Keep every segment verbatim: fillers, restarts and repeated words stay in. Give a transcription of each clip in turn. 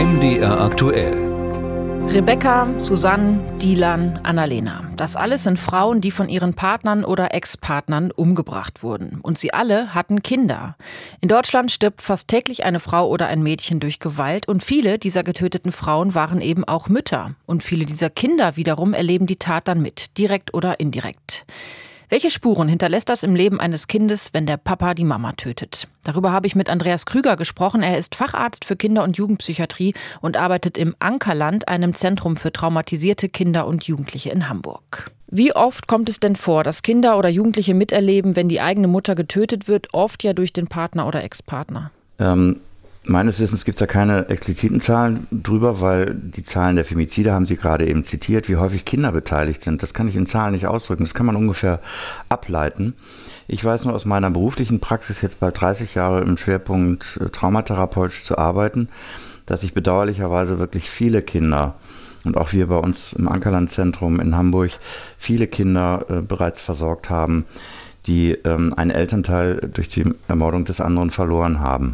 M D R aktuell. Rebecca, Susanne, Dilan, Annalena. Das alles sind Frauen, die von ihren Partnern oder Ex-Partnern umgebracht wurden. Und sie alle hatten Kinder. In Deutschland stirbt fast täglich eine Frau oder ein Mädchen durch Gewalt. Und viele dieser getöteten Frauen waren eben auch Mütter. Und viele dieser Kinder wiederum erleben die Tat dann mit, direkt oder indirekt. Welche Spuren hinterlässt das im Leben eines Kindes, wenn der Papa die Mama tötet? Darüber habe ich mit Andreas Krüger gesprochen. Er ist Facharzt für Kinder- und Jugendpsychiatrie und arbeitet im Ankerland, einem Zentrum für traumatisierte Kinder und Jugendliche in Hamburg. Wie oft kommt es denn vor, dass Kinder oder Jugendliche miterleben, wenn die eigene Mutter getötet wird, oft ja durch den Partner oder Ex-Partner? Ähm, meines Wissens gibt es da keine expliziten Zahlen drüber, weil die Zahlen der Femizide haben Sie gerade eben zitiert, wie häufig Kinder beteiligt sind. Das kann ich in Zahlen nicht ausdrücken, das kann man ungefähr ableiten. Ich weiß nur aus meiner beruflichen Praxis, jetzt bald dreißig Jahre im Schwerpunkt traumatherapeutisch zu arbeiten, dass sich bedauerlicherweise wirklich viele Kinder und auch wir bei uns im Ankerland-Zentrum in Hamburg viele Kinder äh, bereits versorgt haben, die ähm, einen Elternteil durch die Ermordung des anderen verloren haben.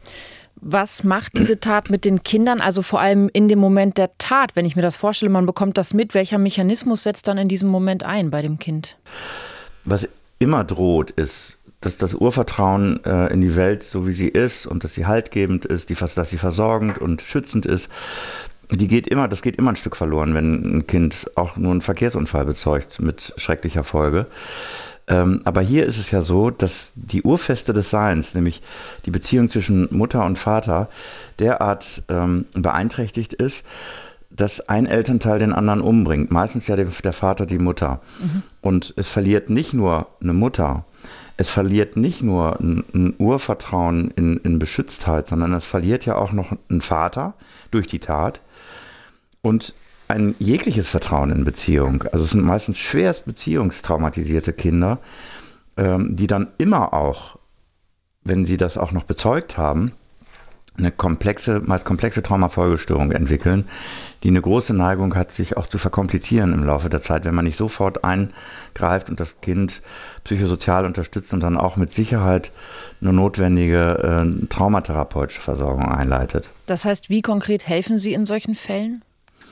Was macht diese Tat mit den Kindern, also vor allem in dem Moment der Tat? Wenn ich mir das vorstelle, man bekommt das mit, welcher Mechanismus setzt dann in diesem Moment ein bei dem Kind? Was immer droht, ist, dass das Urvertrauen äh, in die Welt, so wie sie ist und dass sie haltgebend ist, die, dass sie versorgend und schützend ist, die geht immer, das geht immer ein Stück verloren, wenn ein Kind auch nur einen Verkehrsunfall bezeugt mit schrecklicher Folge. Ähm, aber hier ist es ja so, dass die Urfeste des Seins, nämlich die Beziehung zwischen Mutter und Vater, derart ähm, beeinträchtigt ist, dass ein Elternteil den anderen umbringt. Meistens ja der, der Vater die Mutter. Mhm. Und es verliert nicht nur eine Mutter, es verliert nicht nur ein, ein Urvertrauen in, in Beschütztheit, sondern es verliert ja auch noch ein Vater durch die Tat und ein jegliches Vertrauen in Beziehung. Also es sind meistens schwerst beziehungstraumatisierte Kinder, ähm, die dann immer auch, wenn sie das auch noch bezeugt haben, eine komplexe, meist komplexe Traumafolgestörung entwickeln, die eine große Neigung hat, sich auch zu verkomplizieren im Laufe der Zeit, wenn man nicht sofort eingreift und das Kind psychosozial unterstützt und dann auch mit Sicherheit eine notwendige äh, traumatherapeutische Versorgung einleitet. Das heißt, wie konkret helfen Sie in solchen Fällen?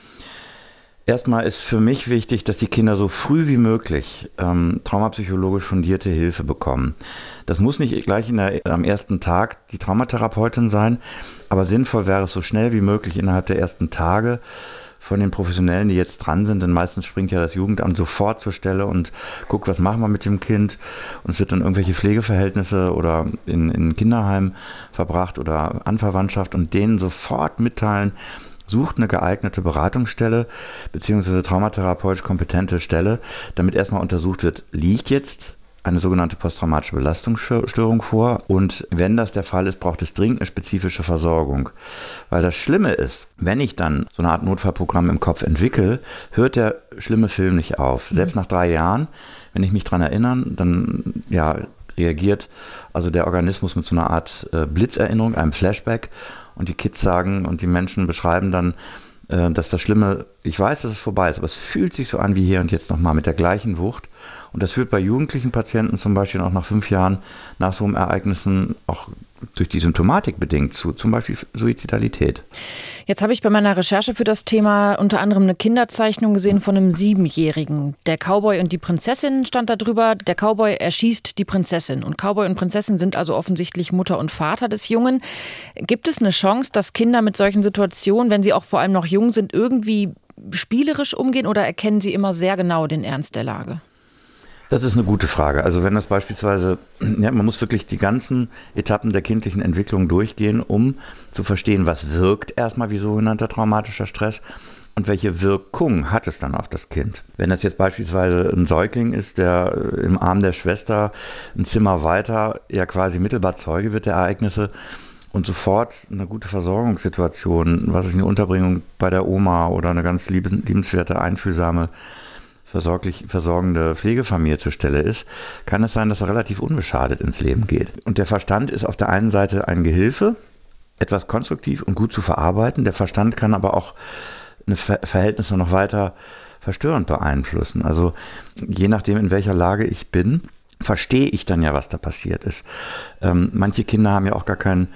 Erstmal ist für mich wichtig, dass die Kinder so früh wie möglich ähm, traumapsychologisch fundierte Hilfe bekommen. Das muss nicht gleich in der, am ersten Tag die Traumatherapeutin sein, aber sinnvoll wäre es so schnell wie möglich innerhalb der ersten Tage von den Professionellen, die jetzt dran sind, denn meistens springt ja das Jugendamt sofort zur Stelle und guckt, was machen wir mit dem Kind, und es wird dann irgendwelche Pflegeverhältnisse oder in, in Kinderheim verbracht oder Anverwandtschaft und denen sofort mitteilen, sucht eine geeignete Beratungsstelle bzw. traumatherapeutisch kompetente Stelle, damit erstmal untersucht wird, liegt jetzt eine sogenannte posttraumatische Belastungsstörung vor, und wenn das der Fall ist, braucht es dringend eine spezifische Versorgung. Weil das Schlimme ist, wenn ich dann so eine Art Notfallprogramm im Kopf entwickle, hört der schlimme Film nicht auf. Mhm. Selbst nach drei Jahren, wenn ich mich dran erinnere, dann ja, reagiert also der Organismus mit so einer Art äh, Blitzerinnerung, einem Flashback. Und die Kids sagen und die Menschen beschreiben dann, äh, dass das Schlimme, ich weiß, dass es vorbei ist, aber es fühlt sich so an wie hier und jetzt nochmal mit der gleichen Wucht. Und das führt bei jugendlichen Patienten zum Beispiel auch nach fünf Jahren nach so einem Ereignissen auch durch die Symptomatik bedingt zu zum Beispiel Suizidalität. Jetzt habe ich bei meiner Recherche für das Thema unter anderem eine Kinderzeichnung gesehen von einem Siebenjährigen. Der Cowboy und die Prinzessin stand da drüber. Der Cowboy erschießt die Prinzessin. Und Cowboy und Prinzessin sind also offensichtlich Mutter und Vater des Jungen. Gibt es eine Chance, dass Kinder mit solchen Situationen, wenn sie auch vor allem noch jung sind, irgendwie spielerisch umgehen, oder erkennen sie immer sehr genau den Ernst der Lage? Das ist eine gute Frage. Also wenn das beispielsweise, ja, man muss wirklich die ganzen Etappen der kindlichen Entwicklung durchgehen, um zu verstehen, was wirkt erstmal wie sogenannter traumatischer Stress und welche Wirkung hat es dann auf das Kind. Wenn das jetzt beispielsweise ein Säugling ist, der im Arm der Schwester ein Zimmer weiter ja quasi mittelbar Zeuge wird der Ereignisse und sofort eine gute Versorgungssituation, was ist eine Unterbringung bei der Oma oder eine ganz liebenswerte, einfühlsame, versorglich versorgende Pflegefamilie zur Stelle ist, kann es sein, dass er relativ unbeschadet ins Leben geht. Und der Verstand ist auf der einen Seite ein Gehilfe, etwas konstruktiv und gut zu verarbeiten. Der Verstand kann aber auch eine Ver- Verhältnisse noch weiter verstörend beeinflussen. Also je nachdem, in welcher Lage ich bin, verstehe ich dann ja, was da passiert ist. Ähm, manche Kinder haben ja auch gar kein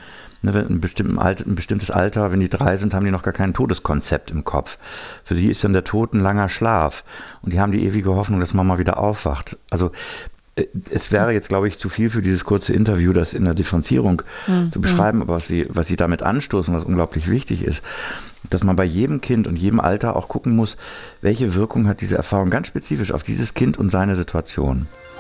Ne, wenn ein, bestimmten Alter, ein bestimmtes Alter, wenn die drei sind, haben die noch gar kein Todeskonzept im Kopf. Für sie ist dann der Tod ein langer Schlaf. Und die haben die ewige Hoffnung, dass man mal wieder aufwacht. Also es wäre jetzt, glaube ich, zu viel für dieses kurze Interview, das in der Differenzierung mhm. zu beschreiben, aber was sie, was sie damit anstoßen, was unglaublich wichtig ist, dass man bei jedem Kind und jedem Alter auch gucken muss, welche Wirkung hat diese Erfahrung ganz spezifisch auf dieses Kind und seine Situation.